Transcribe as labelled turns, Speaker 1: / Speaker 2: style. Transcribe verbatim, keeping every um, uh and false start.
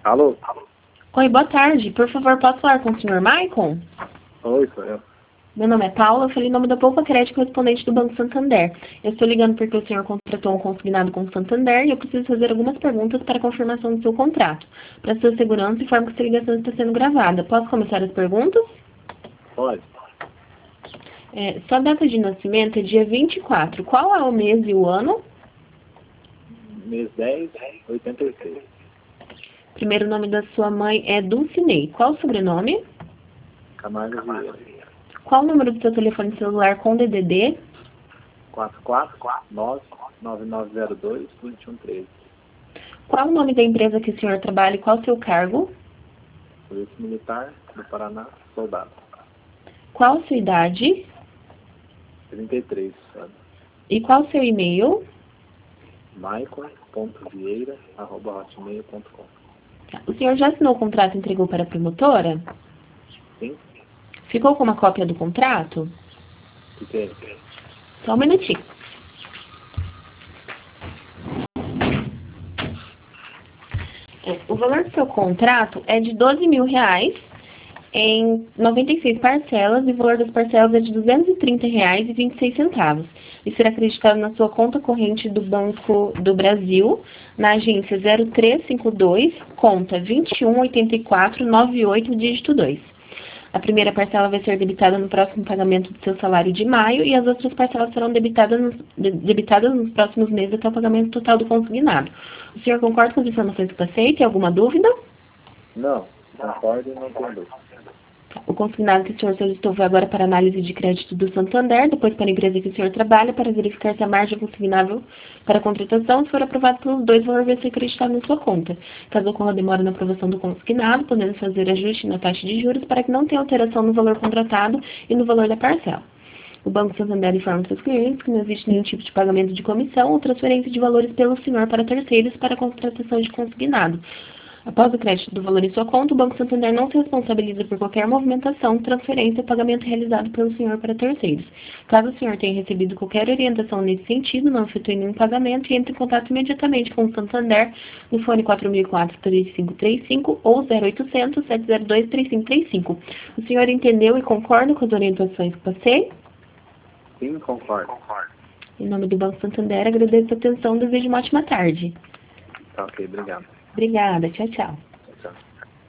Speaker 1: Alô?
Speaker 2: Oi, boa tarde. Por favor, posso falar com o senhor Maicon?
Speaker 1: Oi, sou eu.
Speaker 2: Meu nome é Paula, eu falei em nome da Poupa Crédito, correspondente do Banco Santander. Eu estou ligando porque o senhor contratou um consignado com o Santander e eu preciso fazer algumas perguntas para confirmação do seu contrato. Para sua segurança, informo que essa ligação está sendo gravada. Posso começar as perguntas?
Speaker 1: Pode.
Speaker 2: É, sua data de nascimento é dia vinte e quatro. Qual é o mês e o ano?
Speaker 1: Mês dez, oitenta e seis.
Speaker 2: Primeiro nome da sua mãe é Dulcinei. Qual o sobrenome?
Speaker 1: Camargo Vieira.
Speaker 2: Qual o número do seu telefone celular com D D D?
Speaker 1: quatro quatro nove nove nove zero dois dois um três.
Speaker 2: Qual o nome da empresa que o senhor trabalha e qual o seu cargo?
Speaker 1: Polícia Militar do Paraná, soldado.
Speaker 2: Qual a sua idade?
Speaker 1: trinta e três, sabe?
Speaker 2: E qual o seu e-mail?
Speaker 1: maicon ponto vieira arroba hotmail ponto com.
Speaker 2: O senhor já assinou o contrato e entregou para a promotora?
Speaker 1: Sim?
Speaker 2: Ficou com uma cópia do contrato?
Speaker 1: Fiquei.
Speaker 2: Só um minutinho. É, o valor do seu contrato é de doze mil reais em noventa e seis parcelas e o valor das parcelas é de duzentos e trinta reais e vinte e seis centavos. E será acreditado na sua conta corrente do Banco do Brasil, na agência zero três cinco dois, conta vinte e um oitenta e quatro noventa e oito, dígito dois. A primeira parcela vai ser debitada no próximo pagamento do seu salário de maio e as outras parcelas serão debitadas nos, debitadas nos próximos meses até o pagamento total do consignado. O senhor concorda com as informações que passei? Tem alguma dúvida?
Speaker 1: Não, concordo e não tenho dúvida.
Speaker 2: O consignado que o senhor solicitou foi agora para análise de crédito do Santander, depois para a empresa que o senhor trabalha, para verificar se a margem consignável para a contratação, se for aprovado pelos dois, o valor vai ser acreditado na sua conta. Caso ocorra demora na aprovação do consignado, podemos fazer ajuste na taxa de juros para que não tenha alteração no valor contratado e no valor da parcela. O Banco Santander informa seus clientes que não existe nenhum tipo de pagamento de comissão ou transferência de valores pelo senhor para terceiros para a contratação de consignado. Após o crédito do valor em sua conta, o Banco Santander não se responsabiliza por qualquer movimentação, transferência ou pagamento realizado pelo senhor para terceiros. Caso o senhor tenha recebido qualquer orientação nesse sentido, não efetue nenhum pagamento e entre em contato imediatamente com o Santander no fone quatro mil e quatro, três cinco três cinco ou zero oitocentos, sete zero dois, três cinco três cinco. O senhor entendeu e concorda com as orientações que passei?
Speaker 1: Sim, concordo.
Speaker 2: Em nome do Banco Santander, agradeço a atenção e desejo uma ótima tarde.
Speaker 1: Tá ok, obrigado.
Speaker 2: Obrigada. Tchau, tchau.